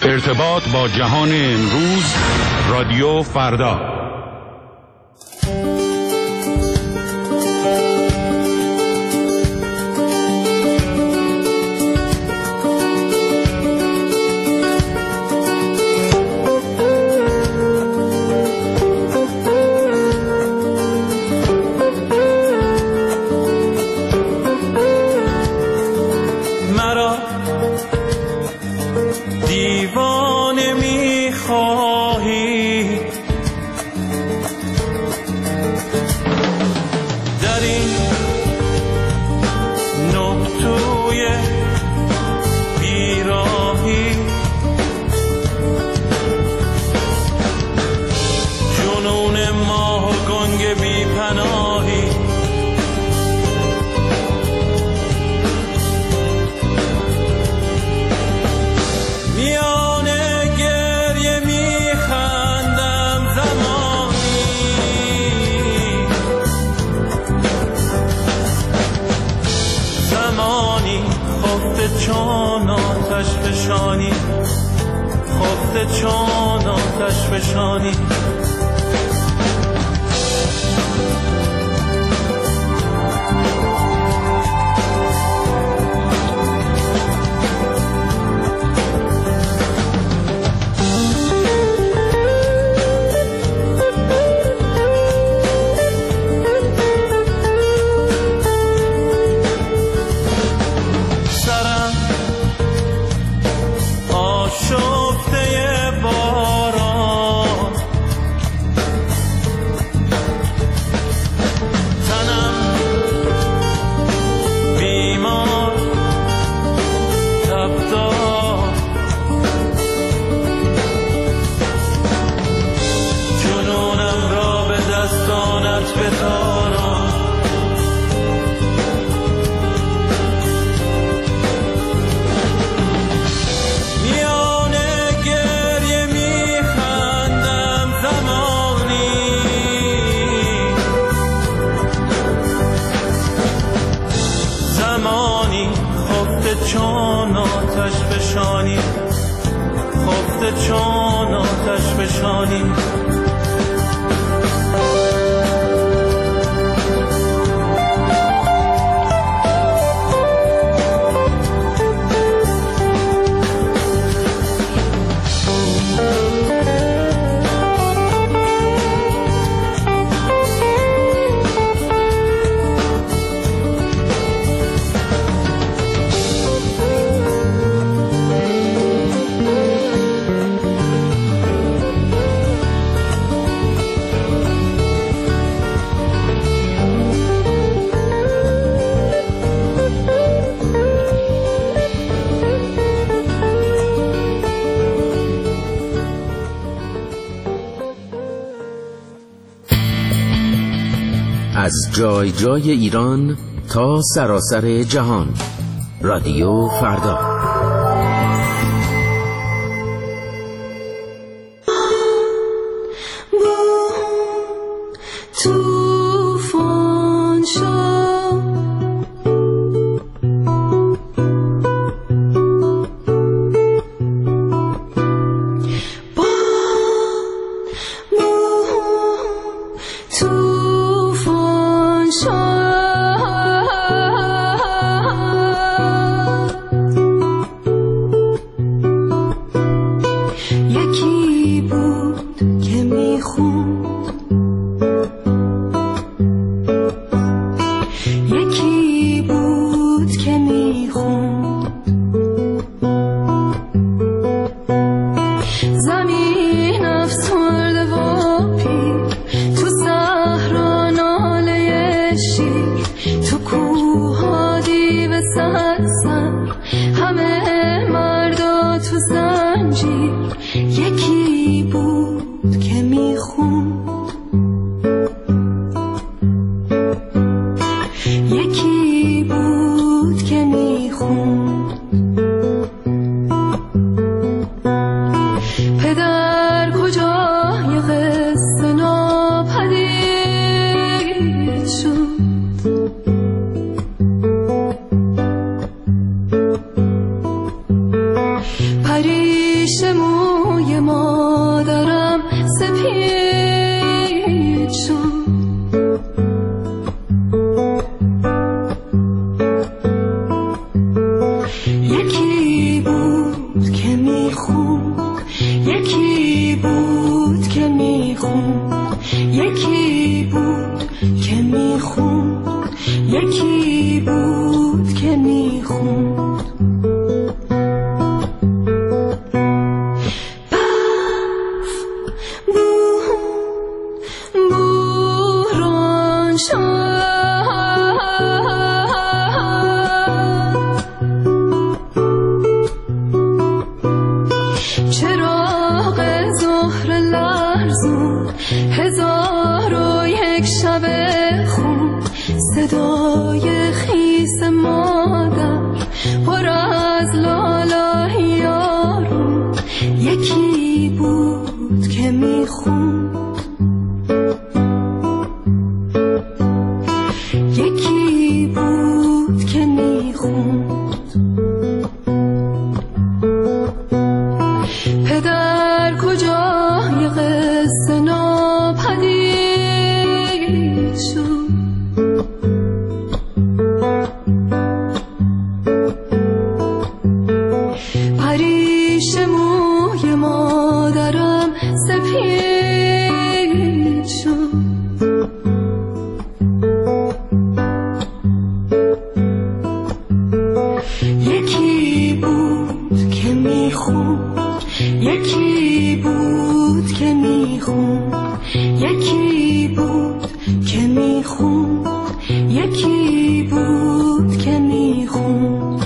ارتباط با جهان امروز، رادیو فردا. چون آتش فشانی چون آتش فشانی از جای جای ایران تا سراسر جهان، رادیو فردا. ریش موی مادرم سپید شد. یکی بود که میخوند، یکی بود که میخوند، یکی بود که میخوند، یکی بود که میخوند. صدای خیس مادر پر از لالای یارو، یکی بود که میخوند، یکی بود که میخوند. پدر کجای قصه ناپدید شد. ریش موی مادرم سپید شد. یکی بود که میخوند، یکی بود که میخوند، یکی بود که میخوند، یکی بود که میخوند.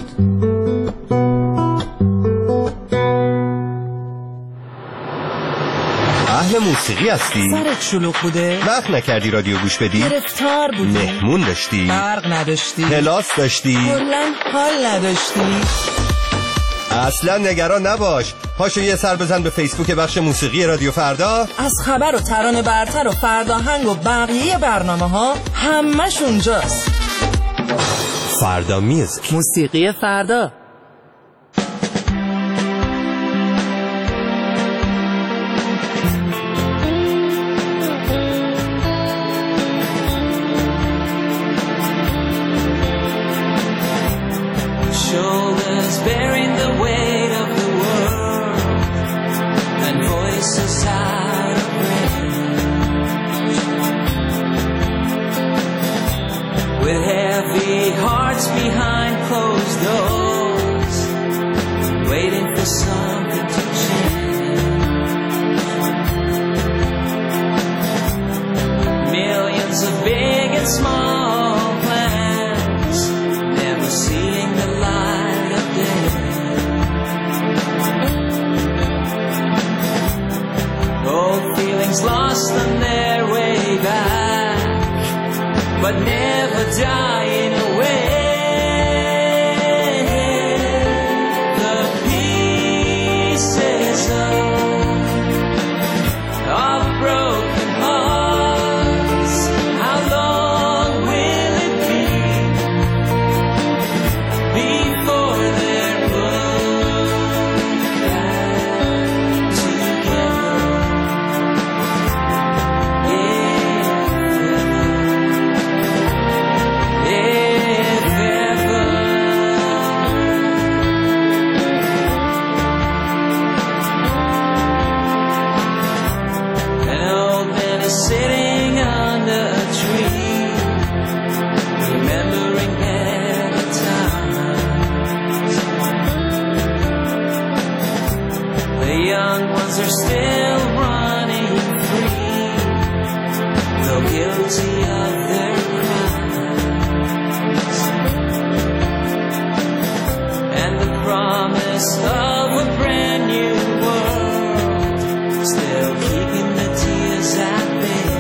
اهل موسیقی هستی؟ سرت شلوغ بوده؟ وقت نکردی رادیو گوش بدی؟ گرفتار بودی؟ مهمون داشتی؟ برق نداشتی؟ کلاس داشتی؟ کلاً حال نداشتی؟ اصلا نگران نباش، پاشو یه سر بزن به فیسبوک بخش موسیقی رادیو فردا. از خبر و ترانه برتر و فرداهنگ و بقیه برنامه ها همش اونجاست. فردا میوزیک، موسیقی فردا. Shoulders bearing the weight of the world, and voices out of range, with heavy hearts behind closed doors, waiting for something to change. Millions of big and small plans, never seeing the light of day. Old feelings lost on their way back, but never dying away. The pieces of broken hearts, how long will it be before they're put back together? If ever. An old man is sitting under a tree, remembering better times. The young ones are still running free, though guilty of their crimes. And the promise of a brand new world, still keeping the tears at bay.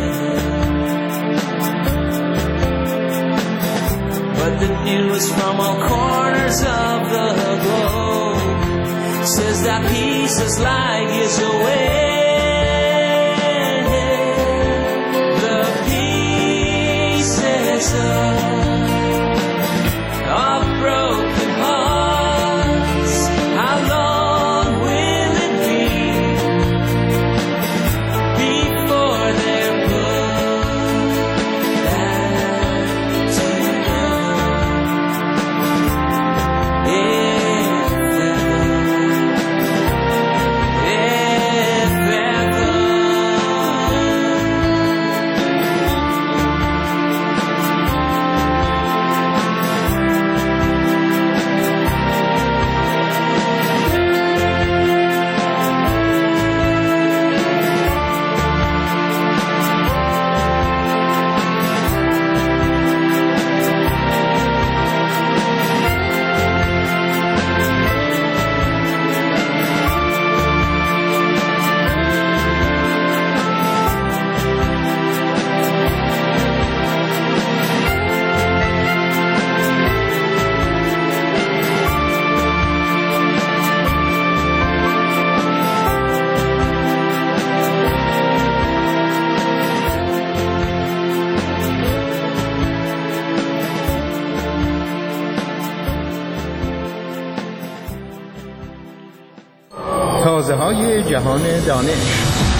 But the news from all corners of the globe says that peace is like years away. The pieces of broken hearts, how long will it تازه‌های جهان دانش.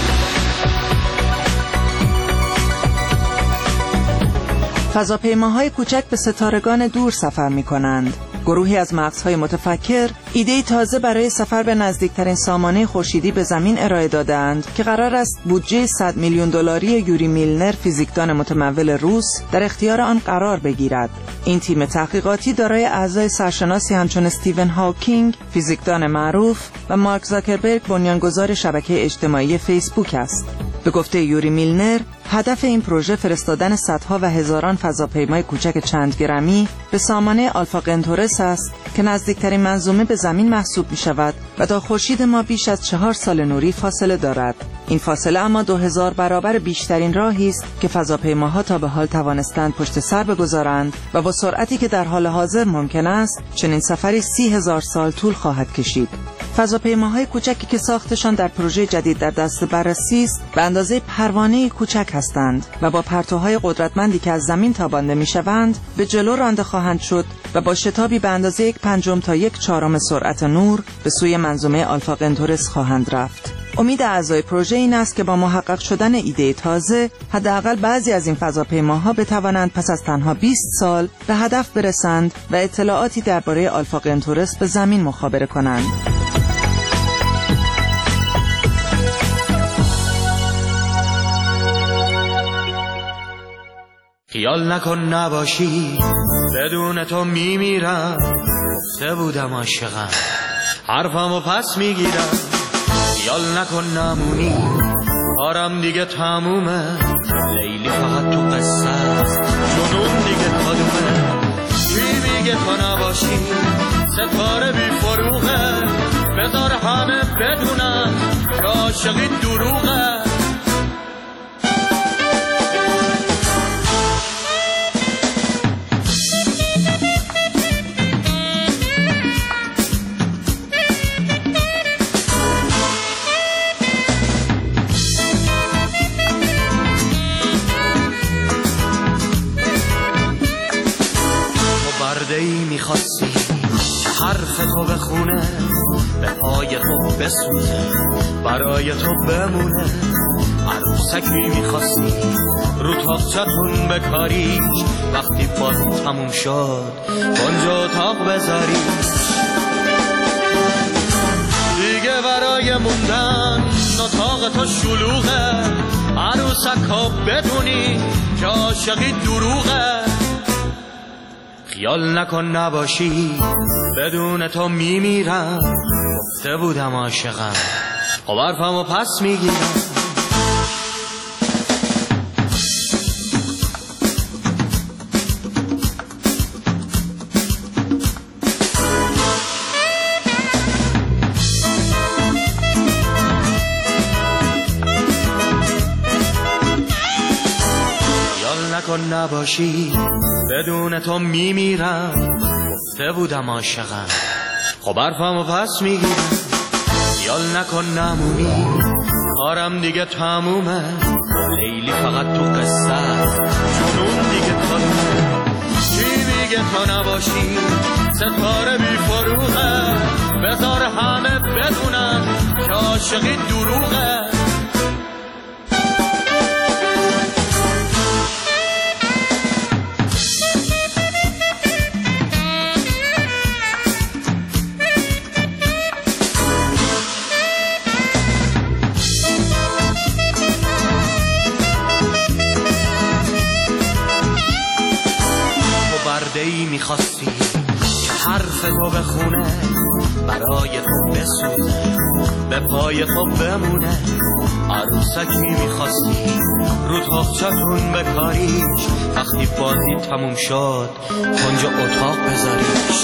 فضاپیماهای کوچک به ستارگان دور سفر می‌کنند. گروهی از مغزهای متفکر ایده تازه برای سفر به نزدیکترین سامانه خورشیدی به زمین ارائه دادند که قرار است بودجه 100 میلیون دلاری یوری میلنر، فیزیکدان متمول روس، در اختیار آن قرار بگیرد. این تیم تحقیقاتی دارای اعضای سرشناسی همچون استیون هاکینگ، فیزیکدان معروف، و مارک زاکربرگ، بنیانگذار شبکه اجتماعی فیسبوک است. به گفته یوری میلنر، هدف این پروژه فرستادن صدها و هزاران فضاپیمای کوچک چند گرمی به سامانه آلفا قنتورس است که نزدیکترین منظومه به زمین محسوب می شود و تا خورشید ما بیش از 4 سال نوری فاصله دارد. این فاصله اما 2000 برابر بیشترین راهی است که فضاپیماها تا به حال توانستند پشت سر بگذارند و با سرعتی که در حال حاضر ممکن است چنین سفری 30,000 سال طول خواهد کشید. فضاپیماهای کوچکی که ساختشان در پروژه جدید در دست بررسی است به اندازه پروانه کوچک هستند و با پرتوهای قدرتمندی که از زمین تابانده می‌شوند به جلو رانده خواهند شد و با شتابی به اندازه 1/5 تا 1/4 سرعت نور به سوی منظومه آلفا قنتورس خواهند رفت. امید اعضای پروژه این است که با محقق شدن ایده تازه حداقل بعضی از این فضاپیماها بتوانند پس از تنها 20 سال به هدف برسند و اطلاعاتی درباره آلفا قنتورس به زمین مخابره کنند. خیال نکن نباشی، بدون تو میمیرم. گفته بودم عاشقم، حرفمو پس میگیرم. خیال نکن نمونی، کارم دیگه تمومه. لیلی فقط تو قصه است، جنون دیگه کدومه. چی میگه تو نباشی، ستاره بی فروغه. بذار همه بدونن که عاشقی دروغه. میخواستی حرف تو بخونه، به پای تو بسوزه، برای تو بمونه. عروسکی میخواستی رو تاقچتون بکاریش، وقتی بازی تموم شد اونجا اتاق بذاریش. دیگه برای موندن اتاق تو شلوغه. عروسکا بدونی که عاشقی دروغه. خیال نکن نباشی، بدون تو میمیرم. گفته بودم عاشقم، خب حرفمو پس میگیرم. خیال نکن نباشی، بدون تو میمیرم. گفته بودم عاشقم، خب حرفمو پس میگیرم. خیال نکن نمونی، کارم دیگه تمومه. لیلی فقط تو قصه است، جنون دیگه کدومه. چی میگه تو نباشی، ستاره بی فروغه. بذار همه بدونن که عاشقی دروغه. ای میخواستی حرف تو بخونه، برای تو بسوزه، به پای تو بمونه. عروسکی میخواستی رو تاقچتون بکاریش، وقتی بازی تموم شد اونجا اتاق بذاریش.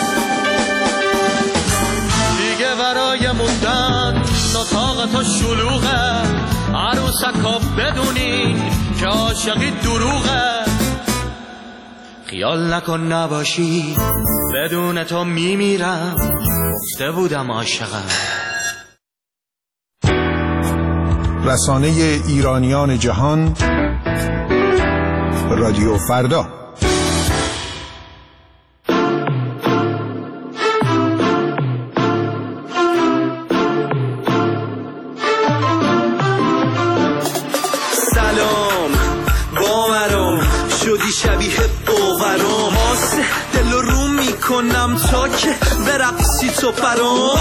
دیگه برای موندن اتاق تو شلوغه. عروسکا بدونین که عاشقی دروغه. خیال نکن نباشی، بدون تو میمیرم. گفته بودم عاشقم. رسانه ایرانیان جهان، رادیو فردا. برقصی تو برام.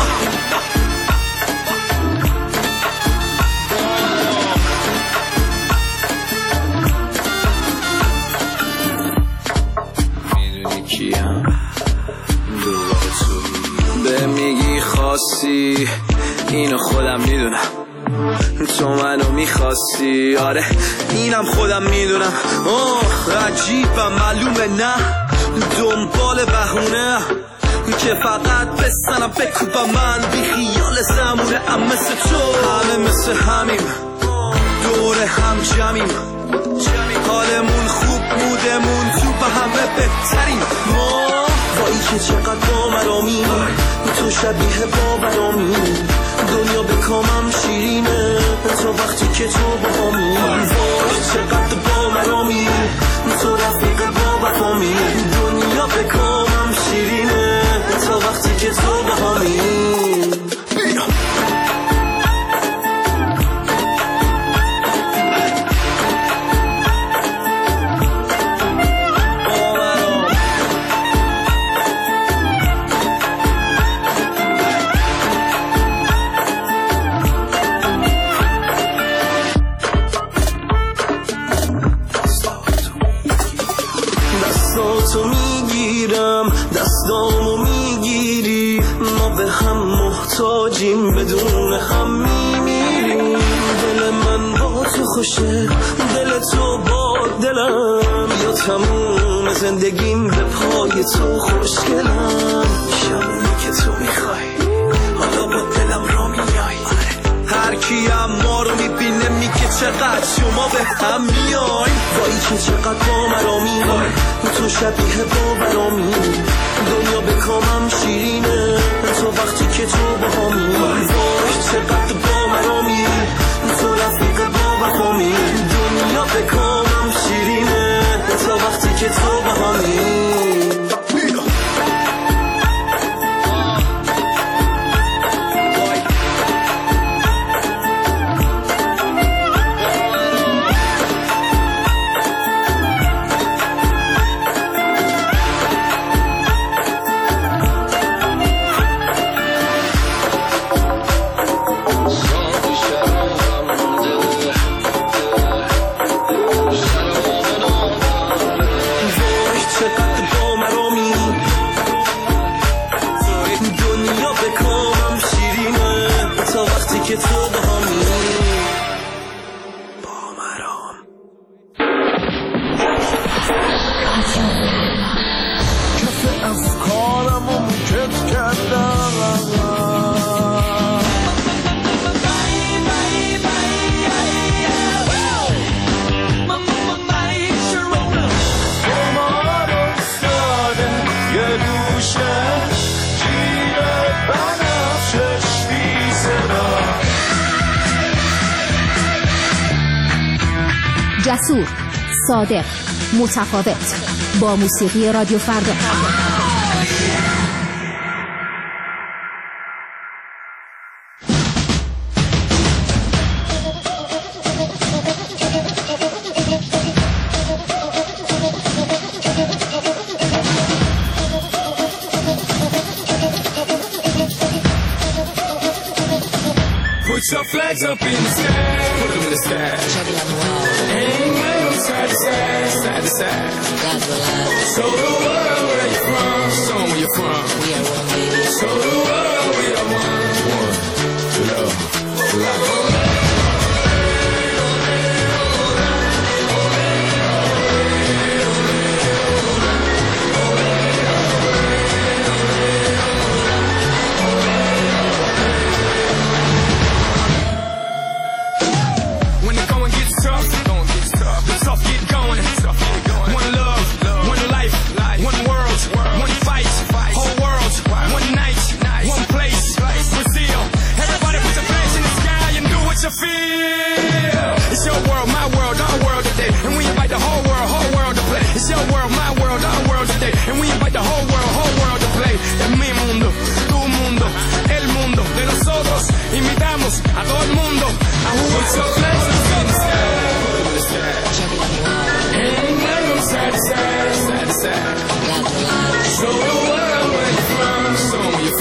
میدونی کیم دوباره تو به میگی خواستی، اینو خودم میدونم تو منو میخواستی. آره اینم خودم میدونم. عجیبم معلومه نه دنبال بهونه که فقط بستنم بکوبم من بی خیال زمونه. ام مثل تو همه مثل همیم دور هم جمعیم، حالمون خوب مودمون تو به همه بهتریم. وایی که چقدر باورامی تو شبیه باورامی، دنیا به کامم شیرینه تو وقتی که تو باهامی. وای چقدر باورامی تو رفیق با وفامی، دنیا به کامم شیرینه تو وقتی که تو باهامی. دستاتو میگیرم دستامو میگیری، ما به هم محتاجیم بدون هم میمیریم. دل من با تو خوشه دل تو با دلم، یا تموم زندگیم به پای تو خوشگلم. شبونه که تو میخوای حالا با دلم را میای، هر کی ما رو میبینه میگه چقدر شما به هم میای. وایی که چقدر باورامی تو شبیه باورامی، دنیا به کامم شیرینه تو وقتی که تو باهامی. وای چقدر باورامی تو رفیق با وفامی، دنیا به کامم شیرینه تو وقتی که تو باهامی. که تو باهامی با مرام. کف افکارمو موکت کردم، یه دوشه جیره بنفشش بی صدا. جسور، صادق، متفاوت با موسیقی رادیو فردا. Put your flags up in the sky, put them in the sky. Hang them side to side, side to side. Show the world where you're from, show them where you're from. We are one, baby. Show the world we are one. One, love, life. A todo el mundo, a jugar so flex in the sky. Hang them side to side, side to side. Show the world where you're from, show me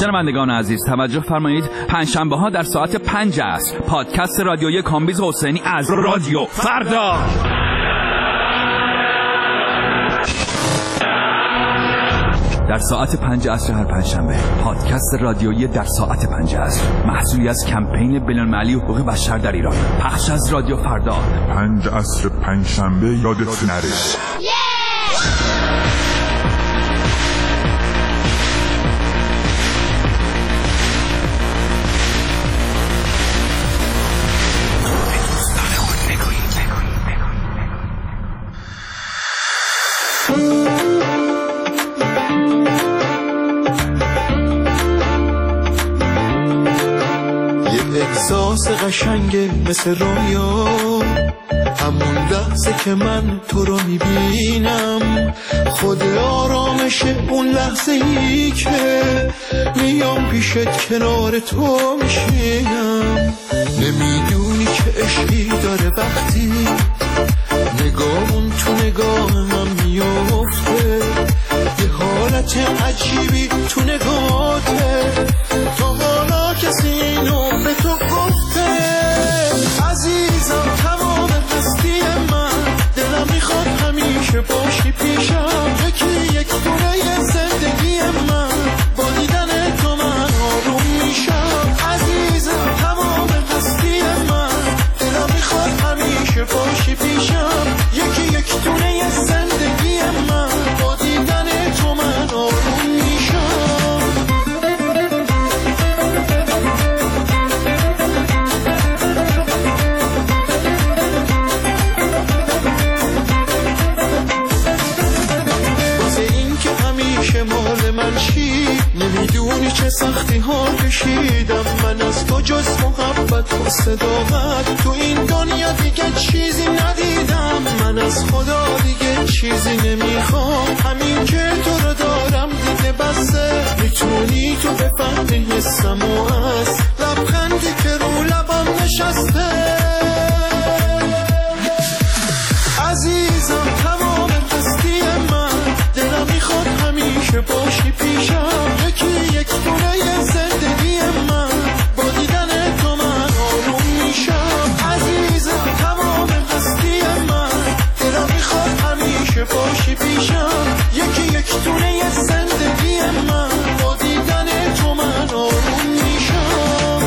شنوندگان عزیز توجه فرمایید، پنجشنبه ها در ساعت 5 عصر پادکست رادیویی کامبیز حسینی از رادیو فردا. در ساعت 5 عصر هر پنجشنبه پادکست رادیویی در ساعت 5 عصر، محصولی از کمپین بین‌المللی حقوق بشر در ایران، پخش از رادیو فردا. 5 عصر پنجشنبه یادت نره. احساس قشنگه مثل رویا، همون لحظه که من تو رو میبینم، خود آرامشه اون لحظه ای که میام پیشت کنار تو میشینم. نمیدونی که عشقی داره وقتی نگاهون تو نگاه من میفته، یه حالت عجیبی تو نگاهته، تا حالا کسی اینو به تو گفته؟ عزیزم تمام هستی من، دلم میخواد همیشه باشی پیشم، یکی یک دونه زندگی من، با دیدن تو من آروم میشم. عزیزم تمام هستی من، دلم میخواد همیشه باشی پیشم، یکی یک دونه زندگی من، با دیدن تو من آروم میشم. مال من چی نمیدونی چه سختی ها کشیدم من از تو، جز محبت و صداقت تو این دنیا دیگه چیزی ندیدم. من از خدا دیگه چیزی نمیخوام، همین که تو رو دارم دیگه بسه. میتونی تو بفهمی حسم و از لبخندی که رو لبم نشسته. عزیزم تمام هستی من، دلم میخواد همیشه باشی پیشم، یکی یک دونه زندگی من، با دیدن تو من آروم میشم. عزیزم تمام هستی من، دلم میخواد همیشه باشی پیشم، یکی یک دونه زندگی من، با دیدن تو من آروم میشم.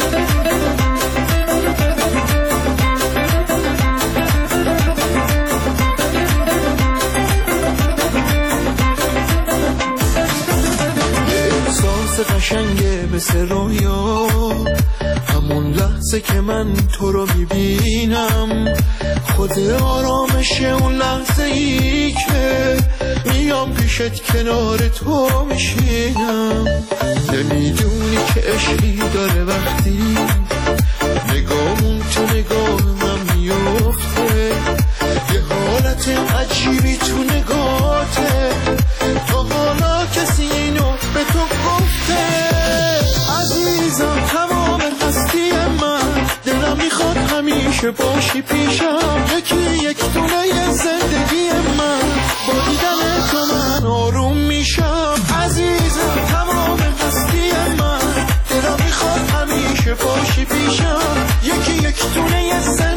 قشنگه مثل رویا، همون لحظه که من تو رو میبینم، خود آرامشه اون لحظه ای که میام پیشت کنار تو میشینم. نمیدونی که عشقی داره وقتی نگاهون تو نگاه من میفته، یه حالت عجیبی تو نگاهته، تا حالا کسی اینو به تو گفته؟ عزیزم تمام هستی من، دلم میخواد همیشه باشی پیشم، یکی یک دونه زندگی من، با دیدن تو من آروم میشم. عزیزم تمام هستی من، دلم میخواد همیشه باشی پیشم، یکی یک دونه زندگی